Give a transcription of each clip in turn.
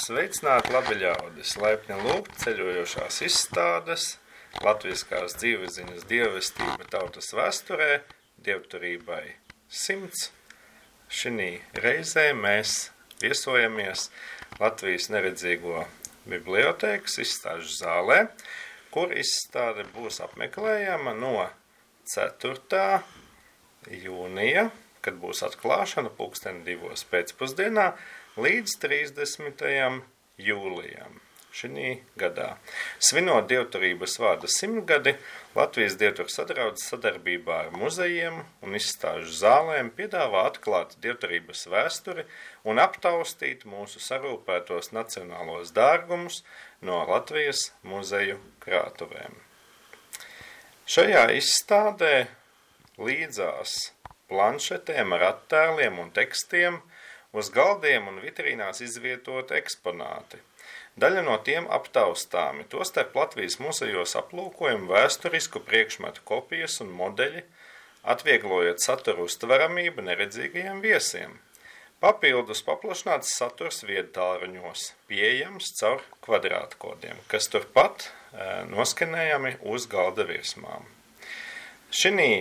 Sveicināti, labi ļaudis, laipni lūgt ceļojošās izstādes, latviskās dzīvesziņas dievestība tautas vēsturē, dievturībai 100. Šinī reizē mēs viesojamies Latvijas neredzīgo bibliotēkas izstāžu zālē, kur izstāde būs apmeklējama no 4. jūnija, kad būs atklāšana 2:00 pēcpusdienā, līdz 30. jūlijam šinī gadā. Svinot dievturības vārda 100 gadi, Latvijas dievturu sadraudzes sadarbībā ar muzejiem un izstāžu zālēm piedāvā atklāt dievturības vēsturi un aptaustīt mūsu sarūpētos nacionālos dārgumus no Latvijas muzeju krātuvēm. Šajā izstādē līdzās planšetēm ar attēliem un tekstiem uz galdiem un vitrīnās izvietoti eksponāti. Daļa no tiem aptaustāmi, tostarp Latvijas muzejos aplūkojam vēsturisku priekšmetu kopijas un modeļi, atvieglojot saturu uztveramību neredzīgajiem viesiem. Papildus paplašināts saturs viedtālruņos, pieejams caur kvadrātkodiem, kas turpat noskanējami uz galda virsmām. Šinī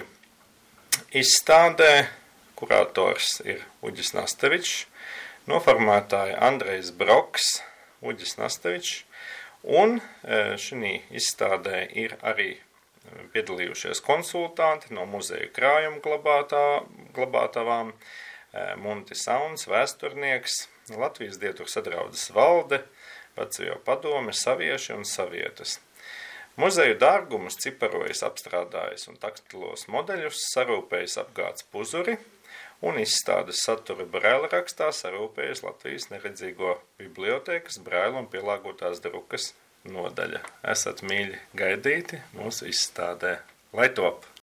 izstādē kurators ir Uģis Nastevičs, noformētāji Andrejs Broks, Uģis Nastevičs, un šinī izstādē ir arī piedalījušies konsultanti no muzeju krājuma glabātavām, Munti Sauns, vēsturnieks, Latvijas dievturu sadraudzes valde, Veco padome, savieši un savietas. Muzeju dārgumus ciparojas apstrādājis un takstilos modeļus sarūpējis apgāds Puzuri un izstādes saturu braila rakstā sarūpējis Latvijas neredzīgo bibliotēkas braila un pielāgotās drukas nodaļa. Esat mīļi gaidīti mūsu izstādē. Lai top!